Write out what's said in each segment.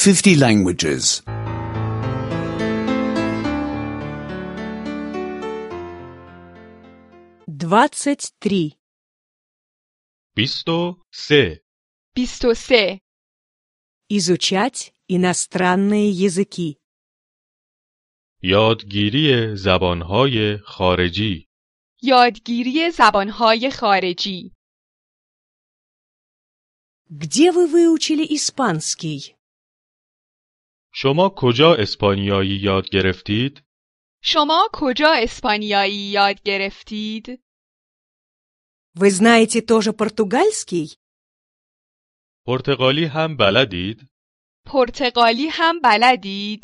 50 languages. 23. 23. 23. Изучать иностранные языки. یادگیری زبانهای خارجی. یادگیری زبانهای خارجی. Где вы выучили испанский? شما کجا اسپانیایی یاد گرفتید؟ شما کجا اسپانیایی یاد گرفتید؟ Вы знаете тоже португальский? پرتغالی هم بلدید؟ پرتغالی هم بلدید؟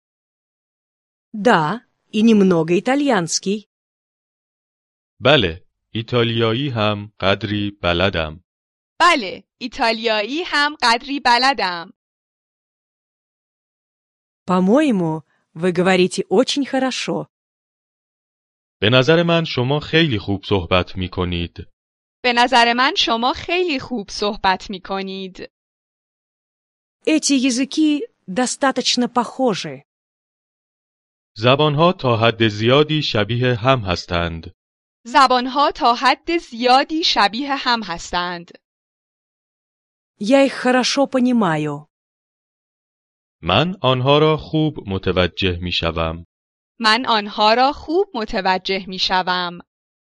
Да, и немного итальянский. بله، ایتالیایی هم قدری بلدم. بله، ایتالیایی هم قدری بلدم. По-моему, вы говорите очень хорошо. به نظر من شما خیلی خوب صحبت می کنید. به نظر من شما خیلی خوب صحبت می کنید. Эти языки достаточно похожи. زبانها تا حد زیادی شبیه هم هستند. زبانها تا حد زیادی شبیه هم هستند. Я их хорошо понимаю. من آنها را خوب متوجه می شوم. من آنها را خوب متوجه می شوم.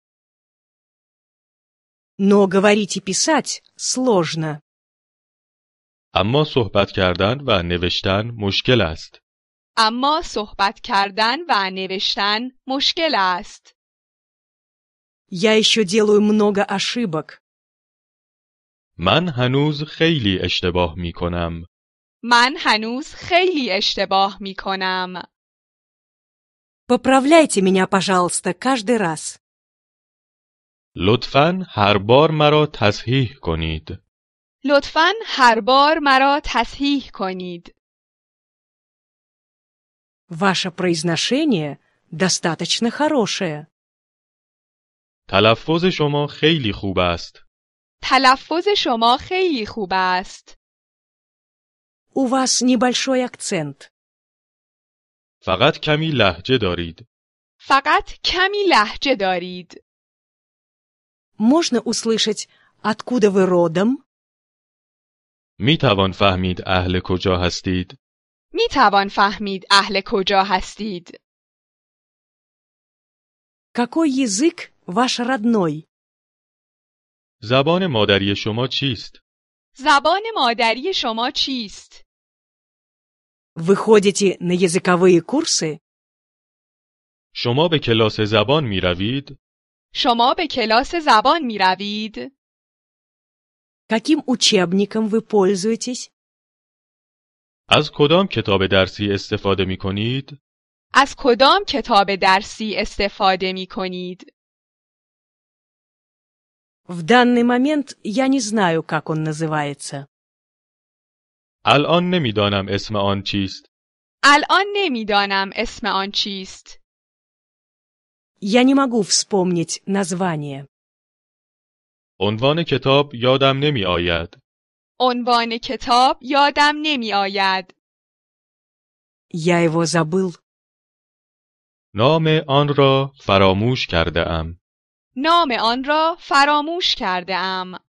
Но говорить и писать сложно. اما صحبت کردن و نوشتن مشکل است. اما صحبت کردن و نوشتن مشکل است. Я еще делаю много ошибок. من هنوز خیلی اشتباه می کنم. من هنوز خیلی اشتباه می کنم. Поправляйте меня, пожалуйста, каждый раз. لطفاً هر بار مرا تصحیح کنید. لطفاً هر بار مرا تصحیح کنید. Ваше произношение достаточно хорошее. تلفظ شما خیلی خوب است. تلفظ شما خیلی خوب است. У вас небольшой акцент. فقط کمی لهجه دارید. فقط کمی لهجه دارید. Можно услышать, откуда вы родом? می توان فهمید اهل کجا هستید؟ می توان فهمید اهل کجا هستید. Какой язык ваш родной? زبان مادری شما چیست؟ زبان مادری شما چیست؟ Вы ходите на языковые курсы? شما به کلاس زبان می روید؟ شما به کلاس زبان می روید؟ Каким учебником вы пользуетесь? از кодام کتاب درسی استفاده می کنید؟ از کدام کتاب درسی استفاده می کنید؟ В данный момент я не знаю, как он называется. الان نمیدانم اسم آن چیست. الان نمیدانم اسم آن چیست. Я не могу вспомнить название. عنوان کتاب یادم نمی آید. عنوان کتاب یادم نمی آید. Я его забыл. نام آن را فراموش کرده ام. نام آن را فراموش کرده ام.